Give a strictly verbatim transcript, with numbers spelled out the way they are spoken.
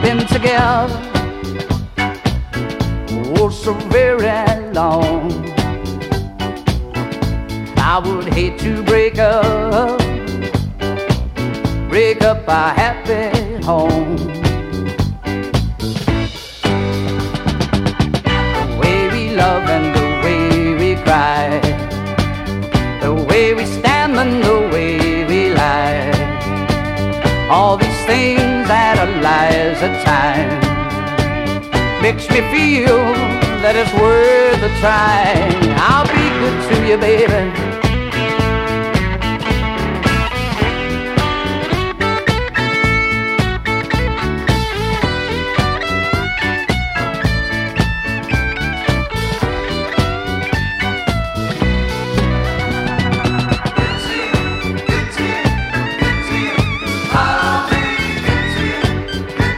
been together oh so very long. I would hate to break up, break up our happy home. The way we love and the way we cry, the way we stand and the way we lie, all these things that are lies at times makes me feel that it's worth a try. I'll be good to you, baby,